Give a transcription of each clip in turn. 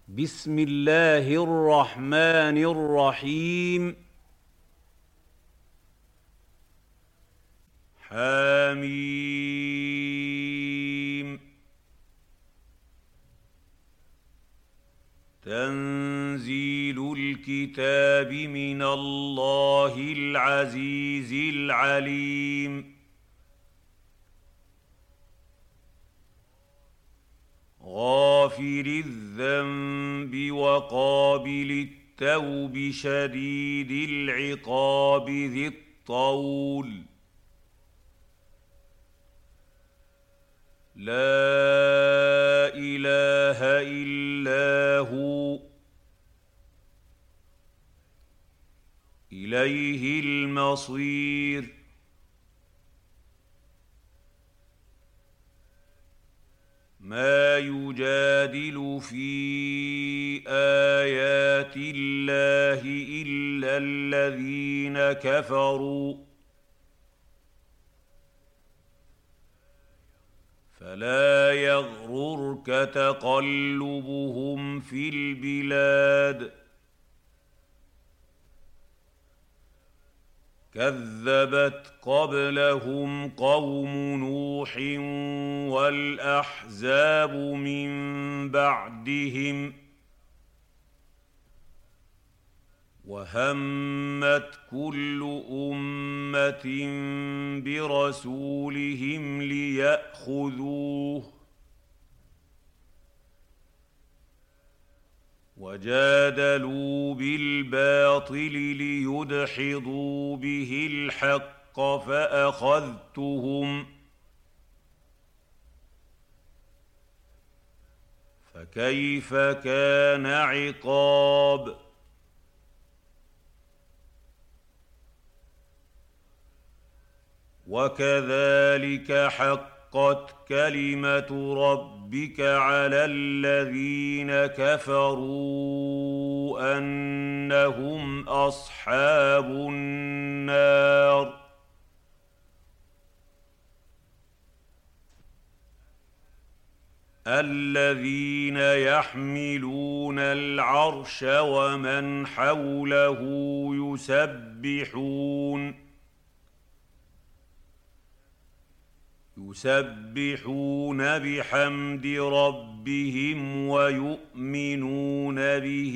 بسم الله الرحمن الرحيم. حميم. تنزيل الكتاب من الله العزيز العليم. غافر الذنب وقابل التوب شديد العقاب ذي الطول. لا إله إلا هو إليه المصير. ما يجادل في آيات الله إلا الذين كفروا فلا يغررك تقلبهم في البلاد. كذبت قبلهم قوم نوح والأحزاب من بعدهم وهمت كل أمة برسولهم ليأخذوه وجادلوا بالباطل ليدحضوا به الحق فأخذتهم. فكيف كان عقاب؟ وكذلك حقت كلمة ربك على الذين كفروا أنهم أصحاب النار. الذين يحملون العرش ومن حوله يسبحون بحمد ربهم ويؤمنون به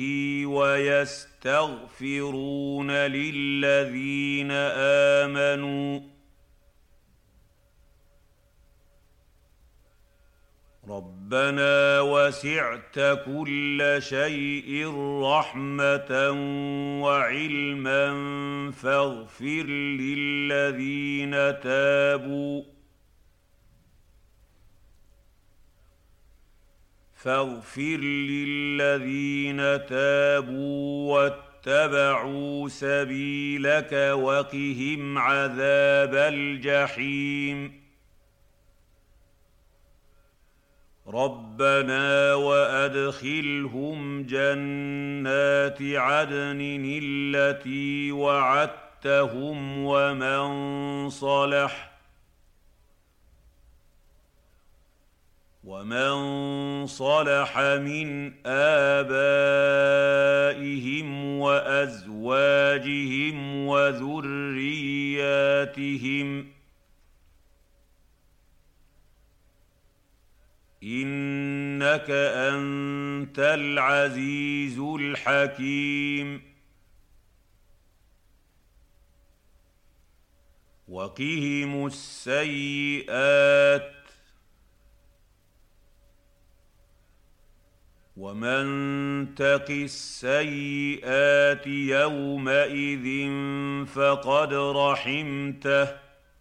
ويستغفرون للذين آمنوا ربنا وسعت كل شيء رحمة وعلما فاغفر للذين تابوا واتبعوا سبيلك وقهم عذاب الجحيم. ربنا وأدخلهم جنات عدن التي وعدتهم ومن صلح من آبائهم وأزواجهم وذرياتهم إنك أنت العزيز الحكيم. وقهم السيئات ومن تق السيئات يومئذ فقد رحمته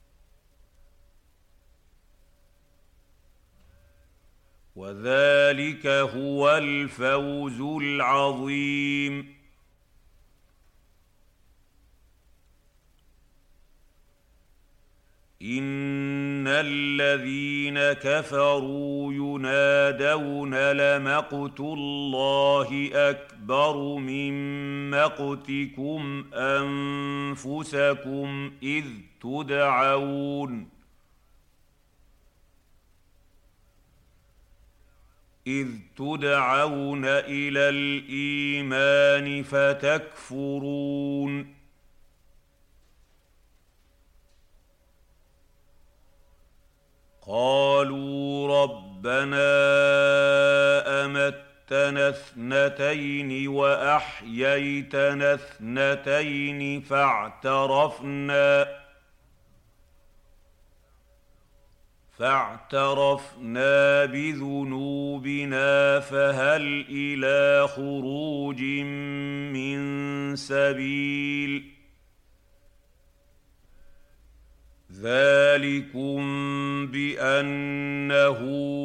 وذلك هو الفوز العظيم. إن الذين كفروا ينادون لمقت الله أكبر من مقتكم أنفسكم إذ تدعون إذ تدعون إلى الإيمان فتكفرون قالوا ربنا أمتنا اثنتين وأحييتنا اثنتين فاعترفنا بذنوبنا فهل إلى خروج من سبيل ذلكم بأنه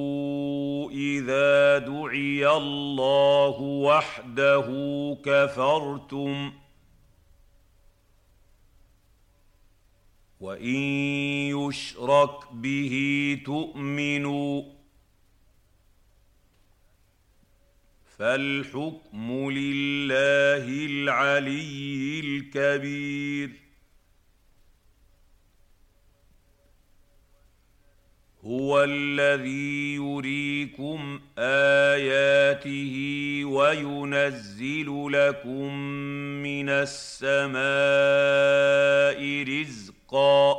إذا دعي الله وحده كفرتم وإن يشرك به تؤمنوا فالحكم لله العلي الكبير هو الذي يريكم آياته وينزل لكم من السماء رزقا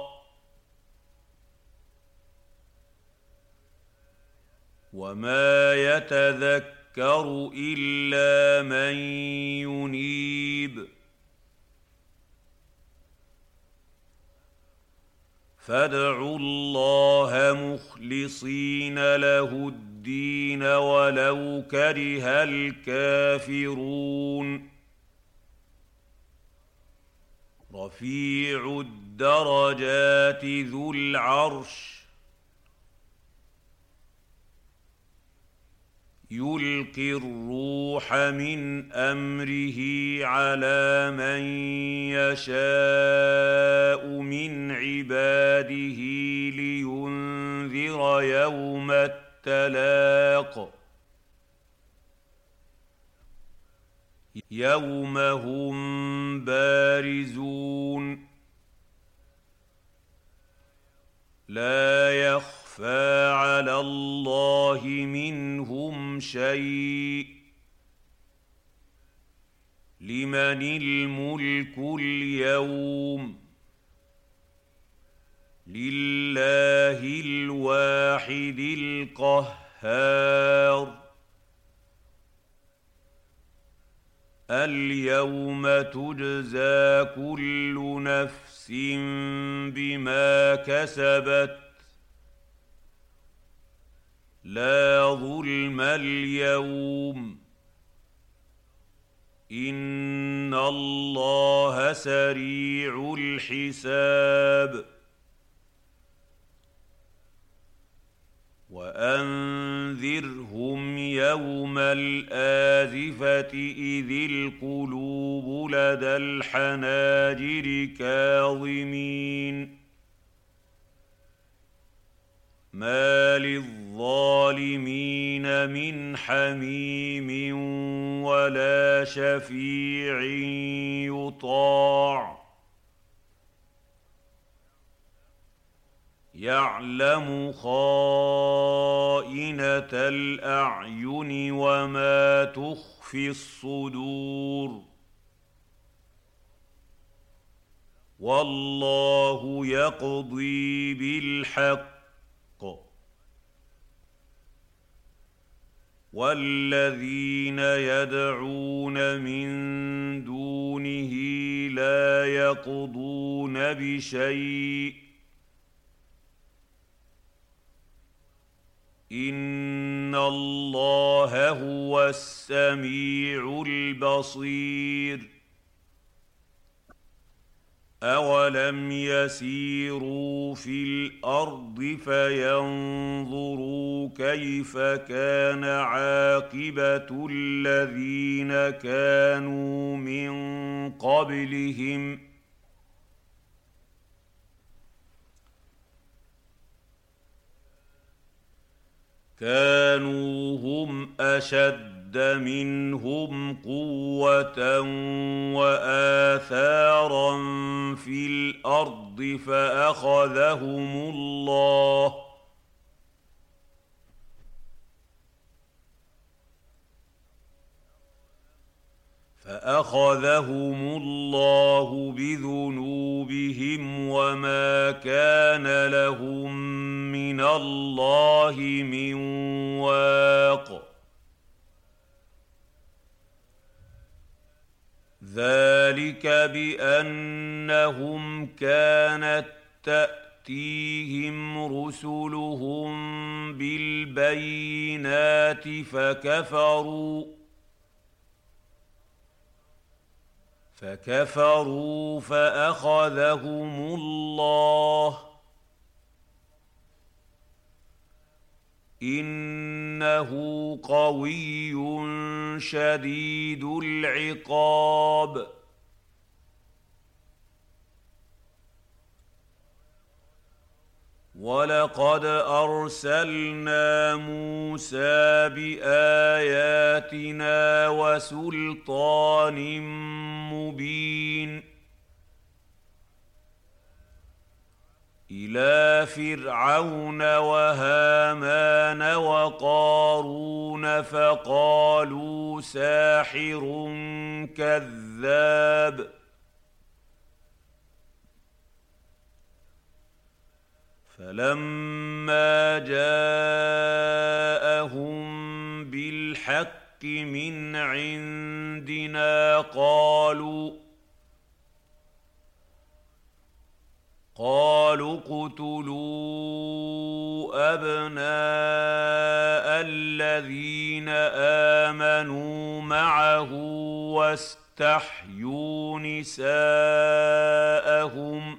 وما يتذكر إلا من ينيب فادعوا الله مخلصين له الدين ولو كره الكافرون رفيع الدرجات ذو العرش يلقي الروح من أمره على من يشاء من عباده لينذر يوم التلاق يوم هم بارزون لا يخفى على الله منهم شيء لمن الملك اليوم لله الواحد القهار اليوم تجزى كل نفس بما كسبت لا ظلم اليوم إن الله سريع الحساب وأنذرهم يوم الآزفة إذ القلوب لدى الحناجر كاظمين ما للظالمين من حميم ولا شفيع يطاع يعلم خائنة الأعين وما تخفي الصدور والله يقضي بالحق والذين يدعون من دونه لا يقضون بشيء إن الله هو السميع البصير أولم يسيروا في الأرض فينظروا كيف كان عاقبة الذين كانوا من قبلهم كانوا هم أشد منهم قوة وآثارا في الأرض فأخذهم الله بذنوبهم وما كان لهم من الله من واق ذلك بأنهم كانت تأتيهم رسلهم بالبينات فكفروا فأخذهم الله إنه قوي شديد العقاب ولقد أرسلنا موسى بآياتنا وسلطان مبين إلى فرعون وهامان وقارون فقالوا ساحر كذاب فلما جاءهم بالحق من عندنا قالوا اقتلوا أبناء الذين آمنوا معه واستحيوا نساءهم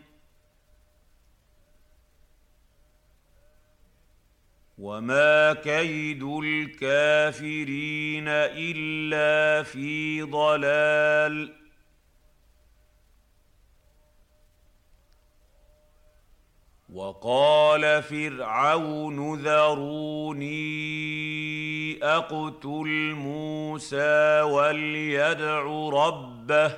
وما كيد الكافرين إلا في ضلال وقال فرعون ذروني أقتل موسى وليدع ربه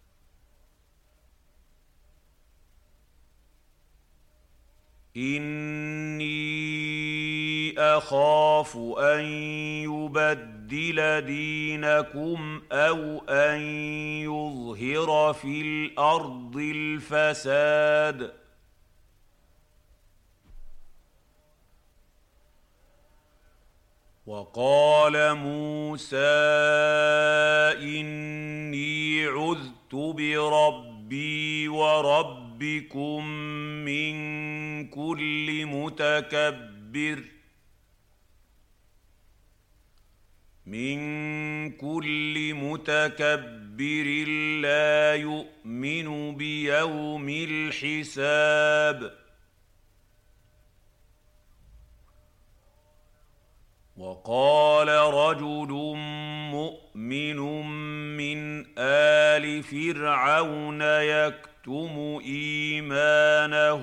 إني أخاف أن يبدل دينكم أو أن يظهر في الأرض الفساد وقال موسى إني عذت بربي وربكم من كل متكبر لا يؤمن بيوم الحساب وقال رجل مؤمن من آل فرعون يكتم إيمانه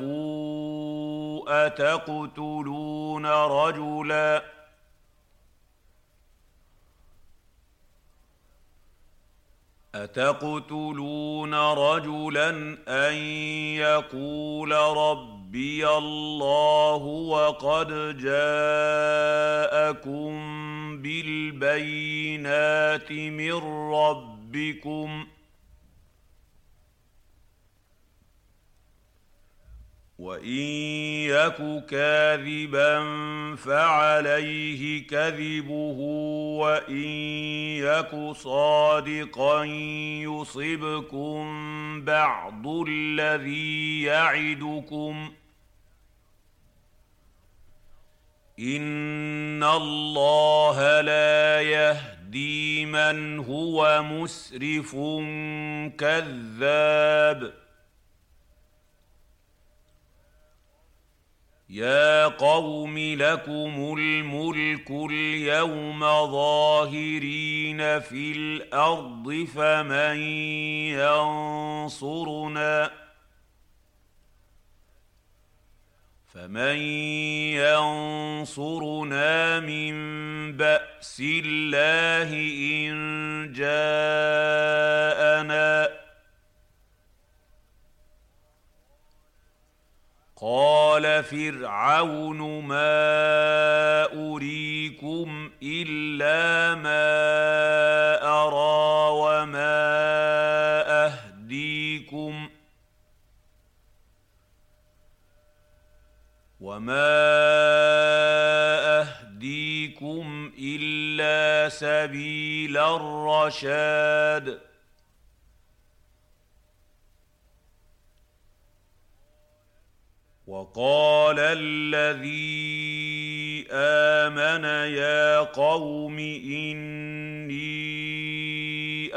أتقتلون رجلا أن يقول ربي الله وقد جاءكم بالبينات من ربكم وإن يك كاذبا فعليه كذبه وإن يك صادقا يصبكم بعض الذي يعدكم إن الله لا يهدي من هو مسرف كذاب يا قوم لكم الملك اليوم ظاهرين في الأرض فمن ينصرنا من بأس الله إن جاءنا قال فرعون ما أريكم إلا ما أرى وما وما أهديكم إلا سبيل الرشاد. وقال الذي آمن يا قوم إني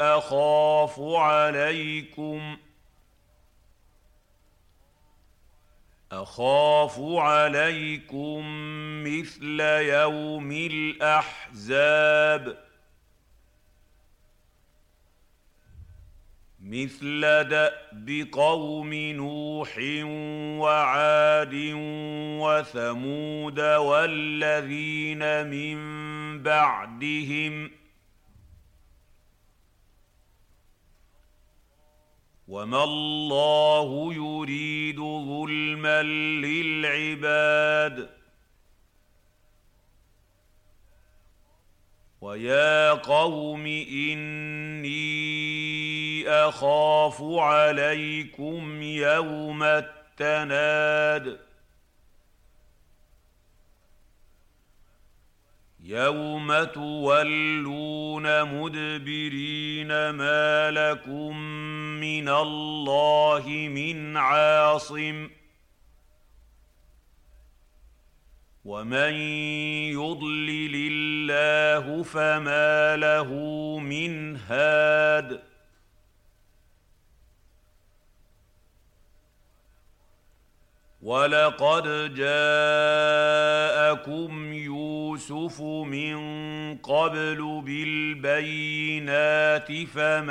أخاف عليكم مثل يوم الأحزاب، مثل دأب قوم نوح وعاد وثمود والذين من بعدهم، وما الله يريد ظلما للعباد. ويا قوم إني أخاف عليكم يوم التناد، يوم تولون مدبرين ما لكم من الله من عاصم، ومن يضلل الله فما له من هاد. ولقد جاءكم يوسف من قبل بالبينات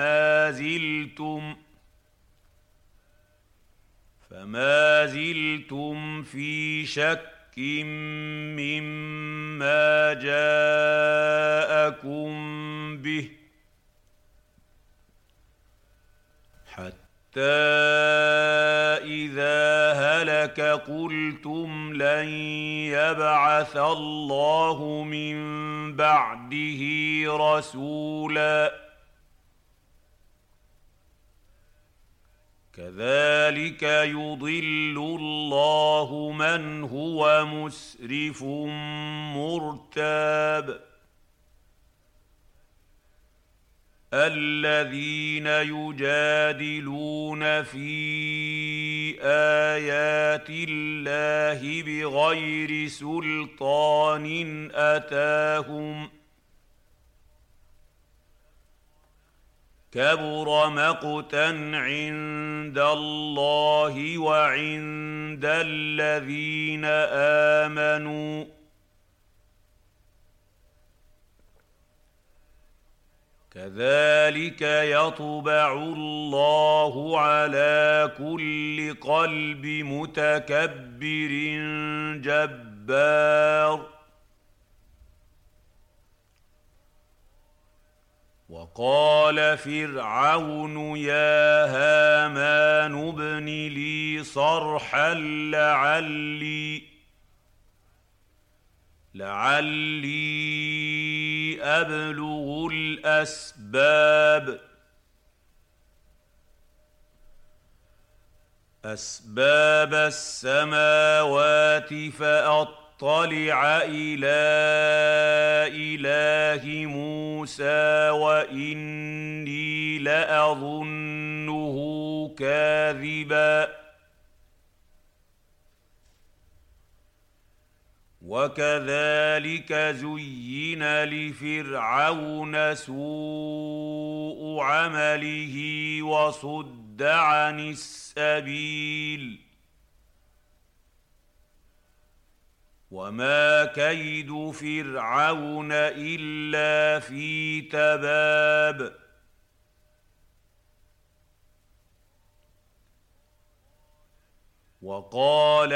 فما زلتم في شك مما جاءكم به، حتى إذا هلك قلتم لن يبعث الله من بعده رسولا، كذلك يضل الله من هو مسرف مرتاب. الذين يجادلون في آيات الله بغير سلطان أتاهم، كبر مقتا عند الله وعند الذين آمنوا، كذلك يطبع الله على كل قلب متكبر جبار. وقال فرعون يا هامان ابن لي صرحا لعلي أبلغ أسباب السماوات فأطلع إلى إله موسى وإني لأظنه كاذبا. وكذلك زين لفرعون سوء عمله وصد عن السبيل، وما كيد فرعون إلا في تباب. وقال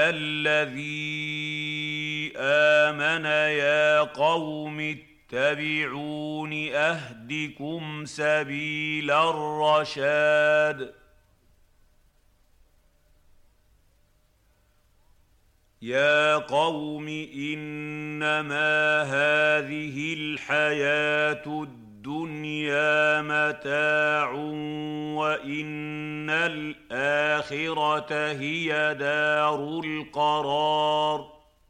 الذي آمن يا قوم اتبعون أهدكم سبيل الرشاد. يا قوم إنما هذه الحياة الدنيا متاع وإن الآخرة هي دار القرار.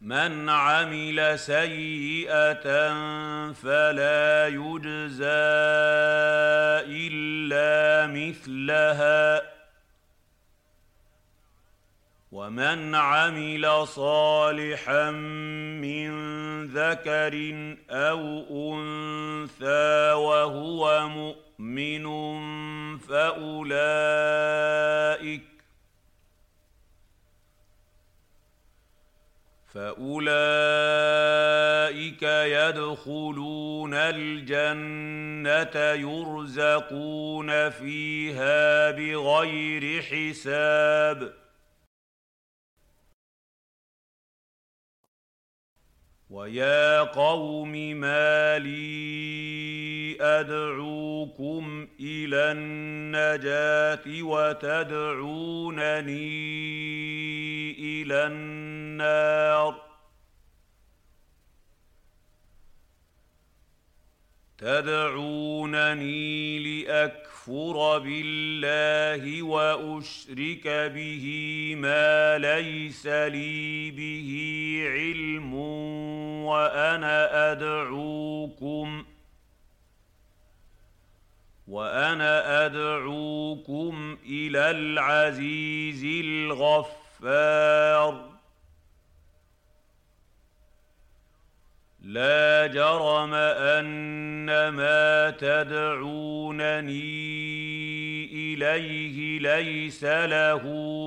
من عمل سيئة فلا يجزى إلا مثلها ومن عمل صالحا من ذكر أو أنثى وهو مؤمن فأولئك يدخلون الجنة يرزقون فيها بغير حساب ويا قوم ما لي أدعوكم إلى النجاة وتدعونني إلى النار تدعونني لأكفر بالله وأشرك به ما ليس لي به علم وأنا أدعوكم إلى العزيز الغفار لا جرم أن ما تدعونني إليه ليس له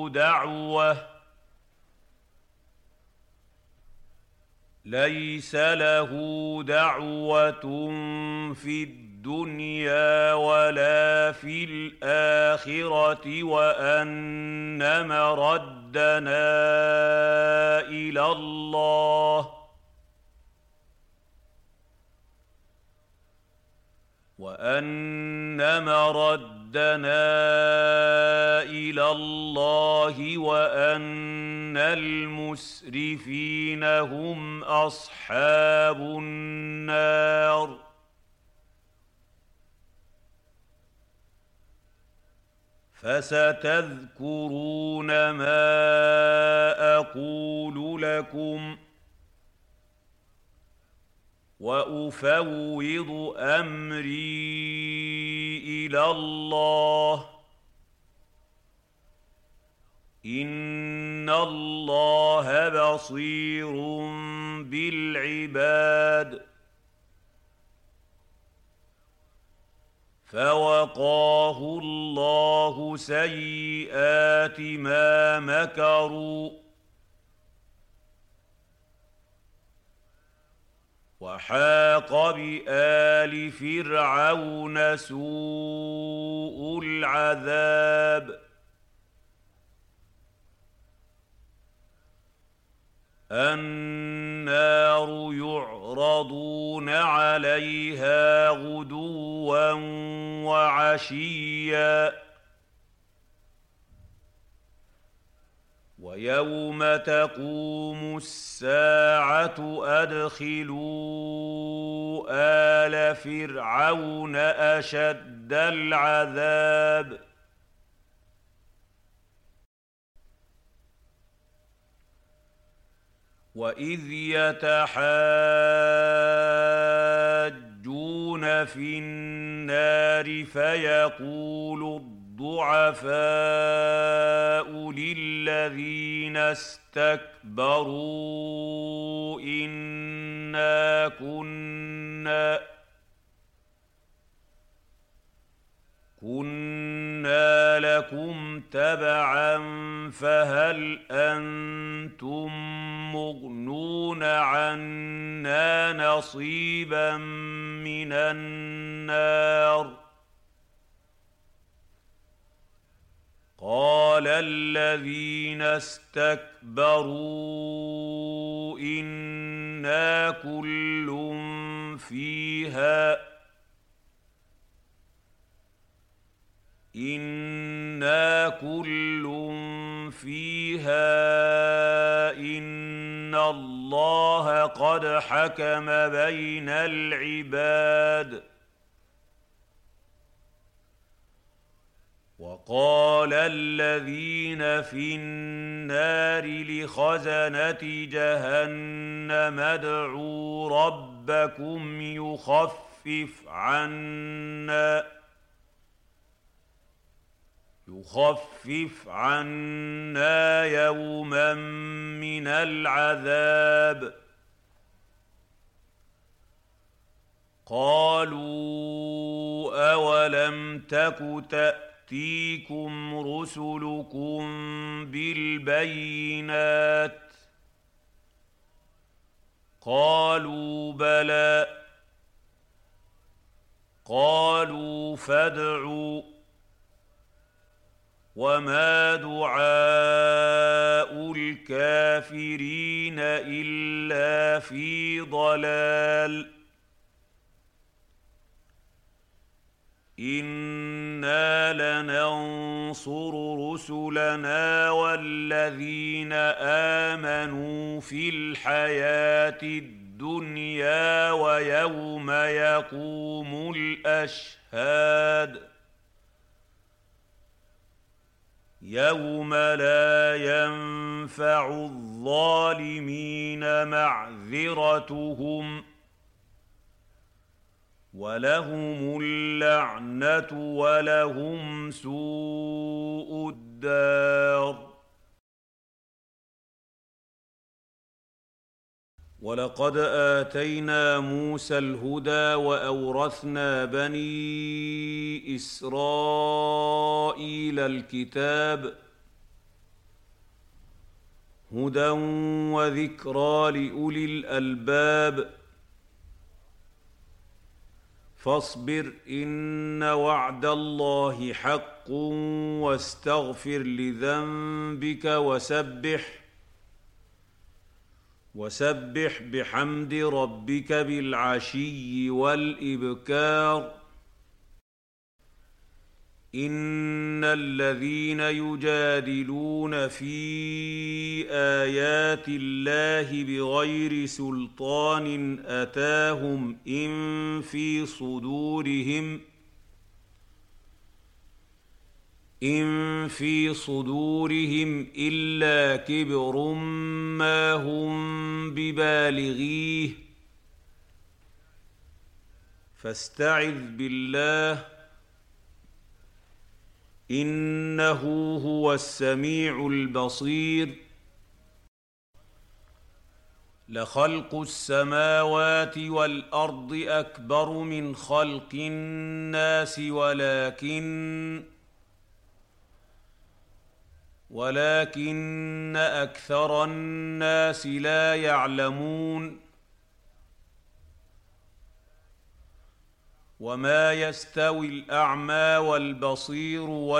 دعوة في الدنيا ولا في الآخرة وأن مردنا إلى الله وأن المسرفين هم أصحاب النار فستذكرون ما أقول لكم وأفوض أمري إلى الله إن الله بصير بالعباد فوقاه الله سيئات ما مكروا وحاق بآل فرعون سوء العذاب النار يعرضون عليها غدوا وعشيا ويوم تقوم الساعة أدخلوا آل فرعون أشد العذاب وإذ يتحاجون في النار فيقول الضعفاء للذين استكبروا إنا كنا لكم تبعا فهل أنتم مغنون عنا نصيبا من النار قال الذين استكبروا إنا كل فيها إن الله قد حكم بين العباد وقال الذين في النار لخزنة جهنم ادعوا ربكم يخفف عنا يوما من العذاب. قالوا أولم تك تأتيكم رسلكم بالبينات قالوا بلى قالوا فادعوا وما دعاء الكافرين إلا في ضلال. إنا لننصر رسلنا والذين آمنوا في الحياة الدنيا ويوم يقوم الأشهاد يوم لا ينفع الظالمين معذرتهم ولهم اللعنة ولهم سوء الدار. ولقد آتينا موسى الهدى وأورثنا بني إسرائيل الكتاب هدى وذكرى لأولي الألباب. فاصبر إن وعد الله حق واستغفر لذنبك وسبح بحمد ربك بالعشي والإبكار. إن الذين يجادلون في آيات الله بغير سلطان أتاهم إن في صدورهم إلا كبر ما هم ببالغيه فاستعذ بالله إنه هو السميع البصير. لخلق السماوات والأرض أكبر من خلق الناس ولكن أكثر الناس لا يعلمون. وما يستوي الأعمى والبصير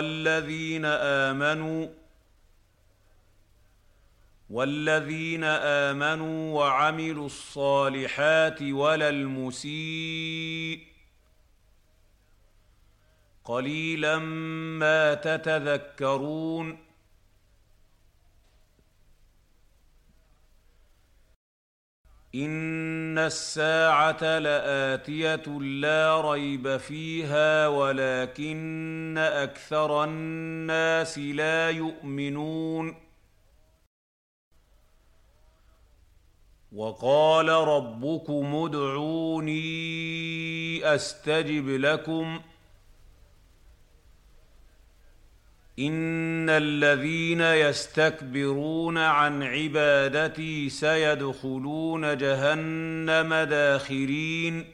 والذين آمنوا وعملوا الصالحات ولا المسيء قليلا ما تتذكرون. إن الساعة لآتية لا ريب فيها ولكن أكثر الناس لا يؤمنون. وقال ربكم ادعوني أستجب لكم إن الذين يستكبرون عن عبادتي سيدخلون جهنم داخرين.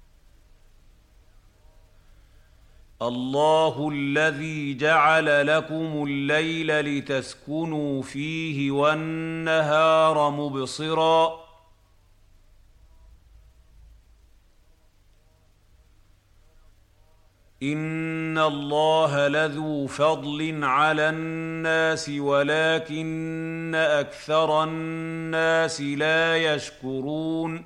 الله الذي جعل لكم الليل لتسكنوا فيه والنهار مبصرا إن الله لذو فضل على الناس ولكن أكثر الناس لا يشكرون.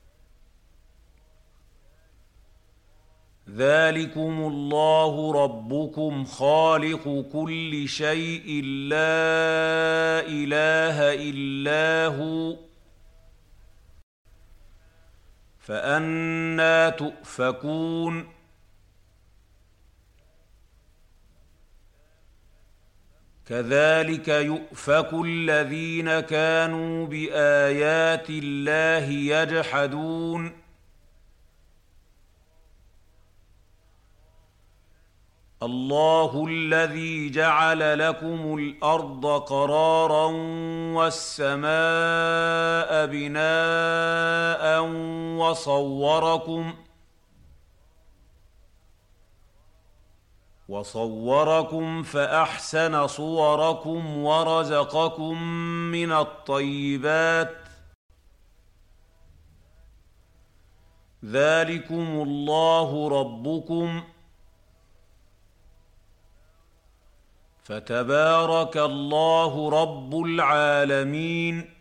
ذلكم الله ربكم خالق كل شيء لا إله إلا هو فأنى تؤفكون. كذلك يؤفك الذين كانوا بآيات الله يجحدون الله الذي جعل لكم الأرض قرارا والسماء بناء وصوركم فأحسن صوركم ورزقكم من الطيبات ذلكم الله ربكم فتبارك الله رب العالمين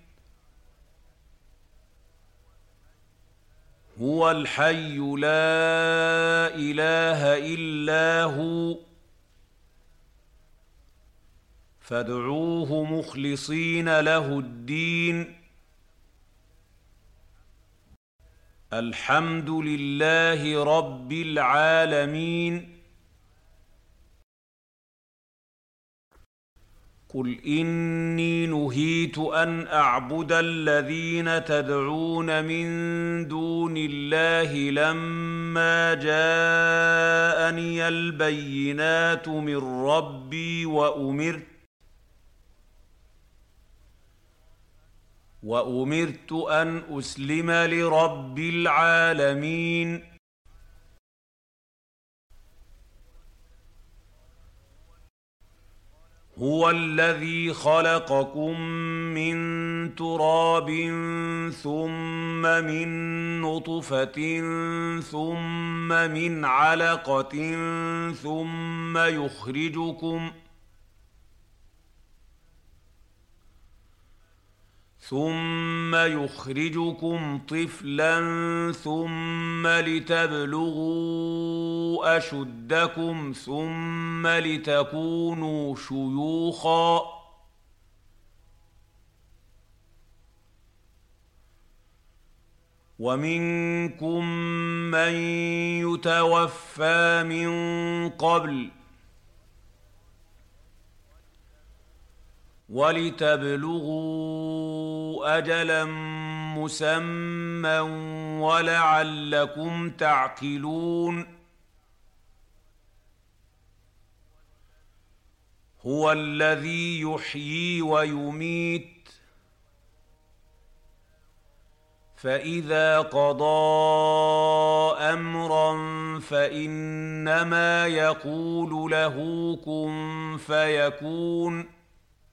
هو الحي لا إله إلا هو فادعوه مخلصين له الدين الحمد لله رب العالمين قل إني نهيت أن أعبد الذين تدعون من دون الله لما جاءني البينات من ربي وأمرت أن أسلم لرب العالمين هو الذي خلقكم من تراب ثم من نطفة ثم من علقة ثم يخرجكم طفلا ثم لتبلغوا أشدكم ثم لتكونوا شيوخا ومنكم من يتوفى من قبل ولتبلغوا أجلا مسمى ولعلكم تعقلون هو الذي يحيي ويميت فإذا قضى أمرا فإنما يقول له كن فيكون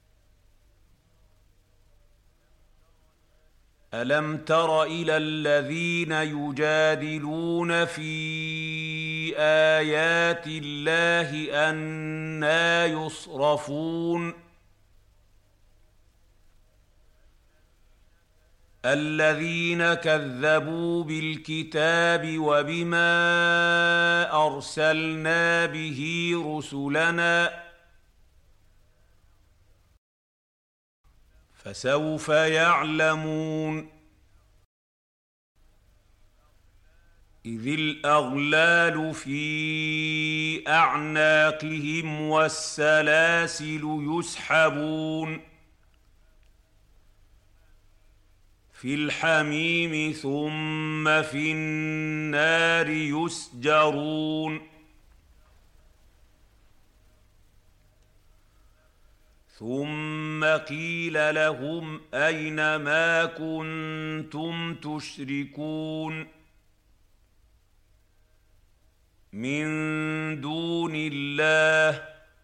ألم تر إلى الذين يجادلون في آيات الله أنى يصرفون الذين كذبوا بالكتاب وبما أرسلنا به رسلنا فسوف يعلمون إذ الأغلال في أعناقهم والسلاسل يسحبون في الحميم ثم في النار يسجرون ثم قيل لهم أين ما كنتم تشركون من دون الله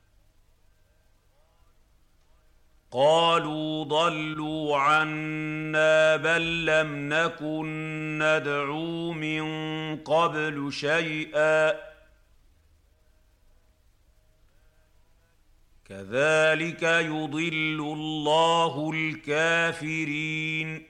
قالوا ضلوا عنا بل لم نكن ندعو من قبل شيئا كذلك يضل الله الكافرين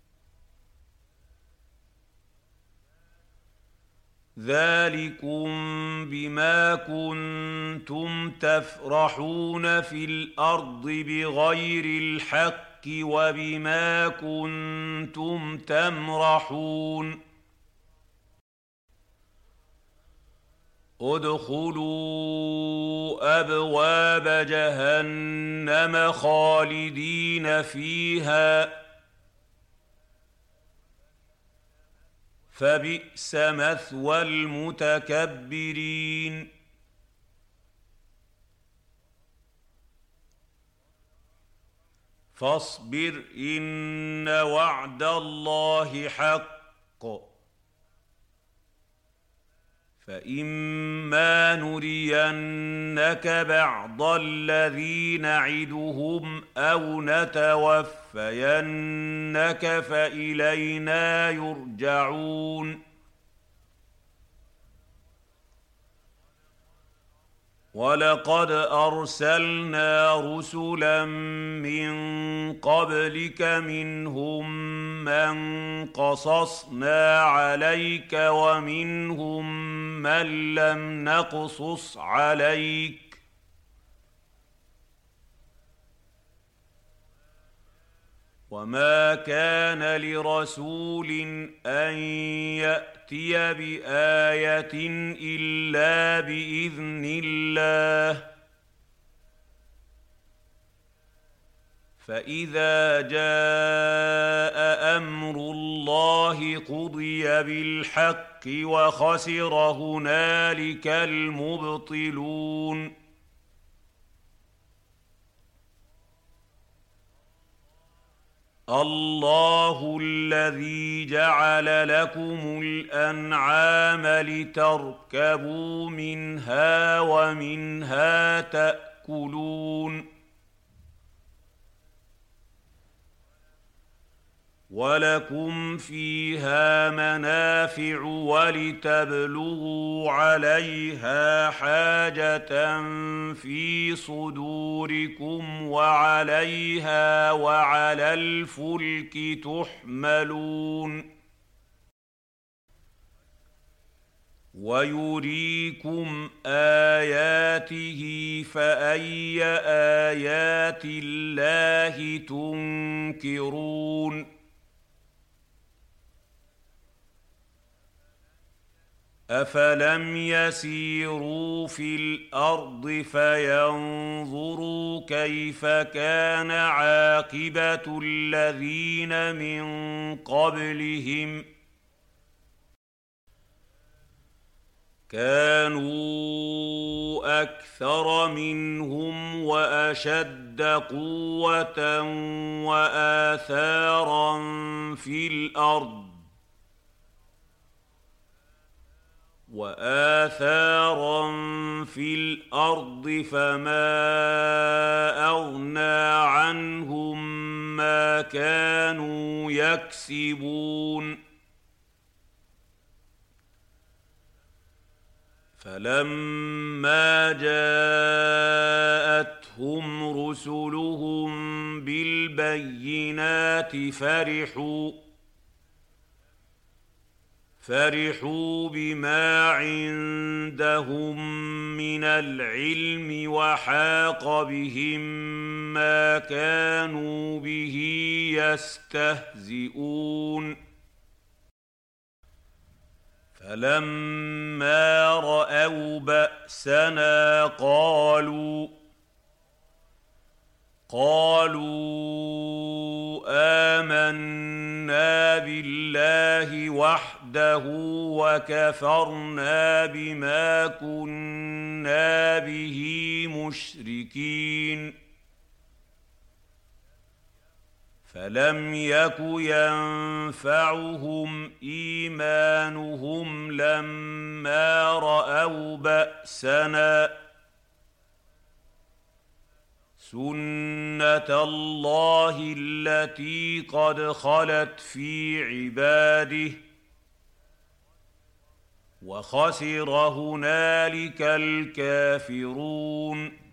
ذلكم بما كنتم تفرحون في الأرض بغير الحق وبما كنتم تمرحون ادخلوا أبواب جهنم خالدين فيها فبئس مثوى المتكبرين فاصبر إن وعد الله حق فإما نرينك بعض الذي نعدهم أو نتوفينك فإلينا يرجعون ولقد أرسلنا رسلا من قبلك منهم من قصصنا عليك ومنهم من لم نقصص عليك وما كان لرسول أن يأتي بآية إلا بإذن الله فإذا جاء أمر الله قضي بالحق وخسر هنالك المبطلون الله الذي جعل لكم الأنعام لتركبوا منها ومنها تأكلون ولكم فيها منافع ولتبلغوا عليها حاجة في صدوركم وعليها وعلى الفلك تحملون ويريكم آياته فأي آيات الله تنكرون أفلم يسيروا في الأرض فينظروا كيف كان عاقبة الذين من قبلهم كانوا أكثر منهم وأشد قوة وآثارا في الأرض فما أغنى عنهم ما كانوا يكسبون فلما جاءتهم رسلهم بالبينات فرحوا بما عندهم من العلم وحاق بهم ما كانوا به يستهزئون فلما رأوا بأسنا قالوا آمنا بالله وحده وكفرنا بما كنا به مشركين فلم يك ينفعهم إيمانهم لما رأوا بأسنا سنة الله التي قد خلت في عباده وخسر هنالك الكافرون